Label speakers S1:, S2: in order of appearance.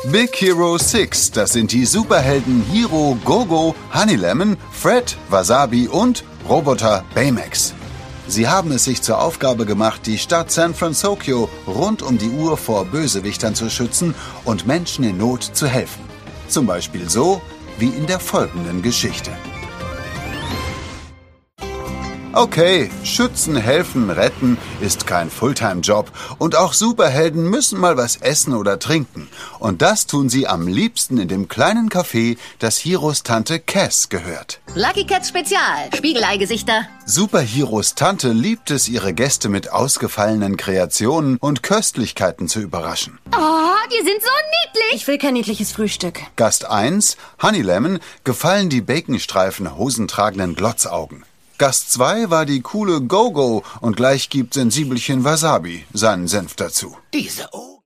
S1: Big Hero 6, das sind die Superhelden Hiro, Gogo, Honeylemon, Fred, Wasabi und Roboter Baymax. Sie haben es sich zur Aufgabe gemacht, die Stadt San Francisco rund um die Uhr vor Bösewichtern zu schützen und Menschen in Not zu helfen. Zum Beispiel so wie in der folgenden Geschichte. Okay, schützen, helfen, retten ist kein Fulltime-Job und auch Superhelden müssen mal was essen oder trinken. Und das tun sie am liebsten in dem kleinen Café, das Hiros Tante Cass gehört.
S2: Lucky Cat Spezial, Spiegeleigesichter.
S1: Superhiros Tante liebt es, ihre Gäste mit ausgefallenen Kreationen und Köstlichkeiten zu überraschen.
S3: Oh, die sind so niedlich.
S4: Ich will kein niedliches Frühstück.
S1: Gast 1, Honeylemon, gefallen die baconstreifen, hosentragenden Glotzaugen. Gast 2 war die coole Gogo und gleich gibt Sensibelchen Wasabi seinen Senf dazu.
S5: Diese